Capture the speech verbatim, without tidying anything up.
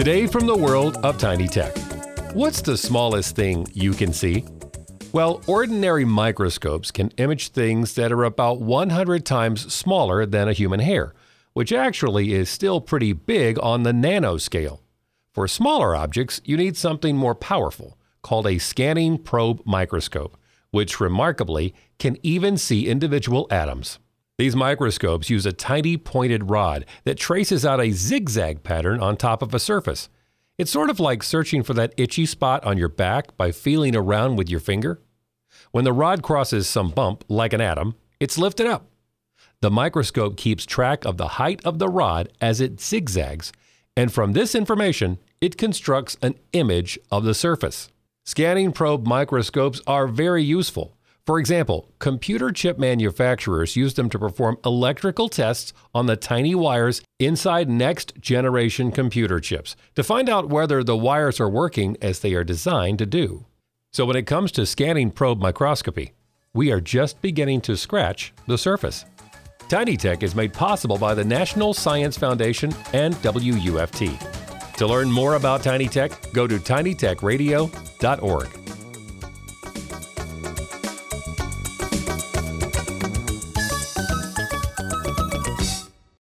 Today from the world of tiny tech. What's the smallest thing you can see? Well, ordinary microscopes can image things that are about one hundred times smaller than a human hair, which actually is still pretty big on the nanoscale. For smaller objects, you need something more powerful, called a scanning probe microscope, which remarkably can even see individual atoms. These microscopes use a tiny pointed rod that traces out a zigzag pattern on top of a surface. It's sort of like searching for that itchy spot on your back by feeling around with your finger. When the rod crosses some bump, like an atom, it's lifted up. The microscope keeps track of the height of the rod as it zigzags, and from this information, it constructs an image of the surface. Scanning probe microscopes are very useful. For example, computer chip manufacturers use them to perform electrical tests on the tiny wires inside next-generation computer chips to find out whether the wires are working as they are designed to do. So when it comes to scanning probe microscopy, we are just beginning to scratch the surface. Tiny Tech is made possible by the National Science Foundation and W U F T. To learn more about Tiny Tech, go to tiny tech radio dot org.